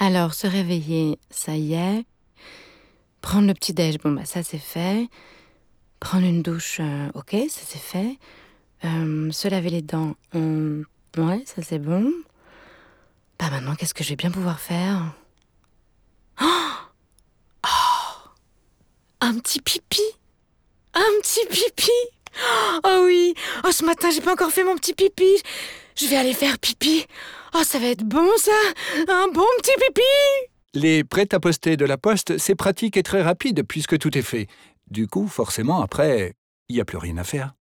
Alors, se réveiller, ça y est. Prendre le petit-déj, bon, bah, ça, c'est fait. Prendre une douche, OK, ça, c'est fait. Se laver les dents, ouais, ça, c'est bon. Bah, maintenant, qu'est-ce que je vais bien pouvoir faire? Un petit pipi! Un petit pipi! Oh oui! Oh, ce matin, j'ai pas encore fait mon petit pipi. Je vais aller faire pipi. Oh, ça va être bon, ça! Un bon petit pipi! Les prêt-à-poster de la Poste, c'est pratique et très rapide puisque tout est fait. Du coup, forcément, après, il n'y a plus rien à faire.